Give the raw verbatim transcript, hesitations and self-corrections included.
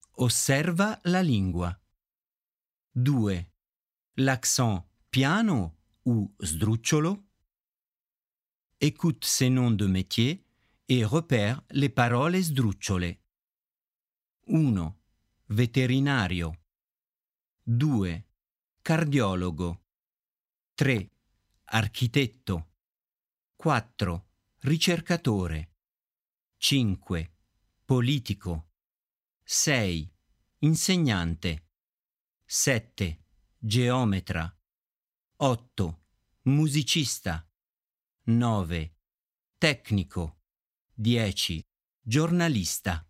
Osserva la lingua. due. L'accent piano ou sdrucciolo. Écoute ces noms de métiers et repère les parole sdrucciole. uno. Veterinario. due. Cardiologo. tre. Architetto. quattro. Ricercatore. cinque. Politico. sei. Insegnante. sette. Geometra. otto. Musicista. nove. Tecnico. dieci. Giornalista.